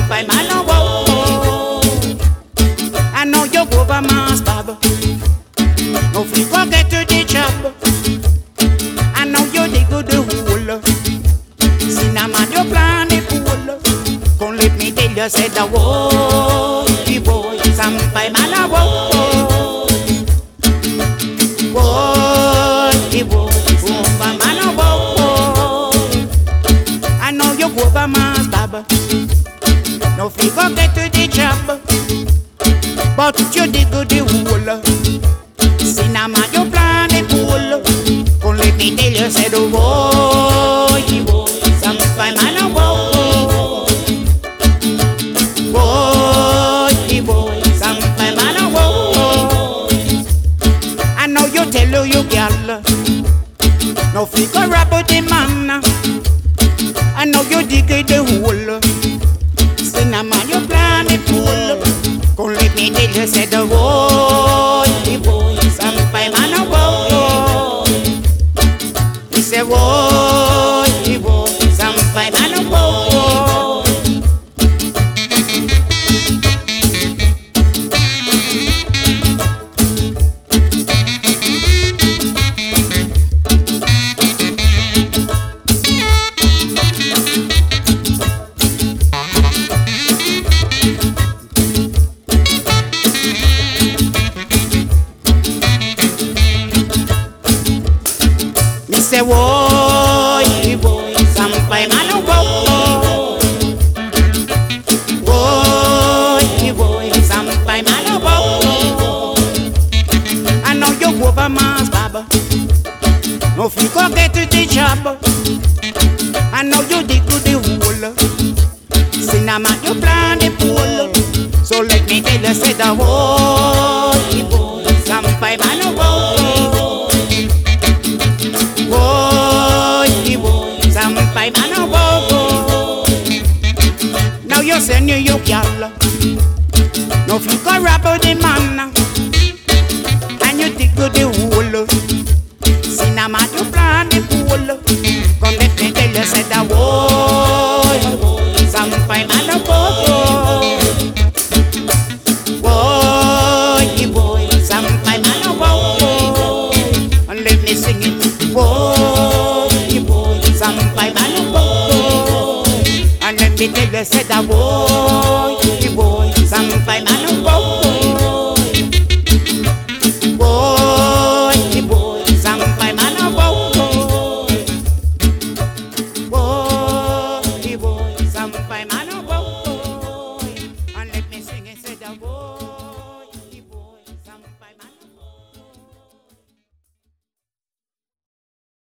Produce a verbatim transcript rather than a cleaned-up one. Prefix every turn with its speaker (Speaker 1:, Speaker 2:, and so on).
Speaker 1: by man, oh, I know you go over my stab. No free go get to the job. I know you dig good the hole. See now man, you plan the pool. Come let me tell you, said the whoa, the boy, some by man, oh, whoa, the boy, some by man, oh, I know you go over my stab. No free go get to the job. But you dig good the hole. See now man, you plan the pool. Come let me tell you, said the boy, the boy, some by man, oh, boy, the boy, some by man, oh, I know you tell you girl, no figure about the man. I know you dig the hole. See now man, you plan the pool. Come let me tell you, said the boy, the boy, some by man, oh, he said boy, the boy, some by man, oh. Say boy, boy, some by man, oh, boy, boy, some by man, oh, I know you go over my baba. No if you go get to the job, I know you dig to the hole. See now man, you plan the pool. So let me tell you, say the boy, boy, some by man, oh. By man, oh, now you send you your girl. No if you go rap the man, and you dig to the hole. See now man, you plan the pool. Come let me tell you, say the boy, some by man, oh, boy, boy, some by man, oh, and let me sing it, boy, boy, some by man. And let me tell you, said the boy, the boy, some by man, oh.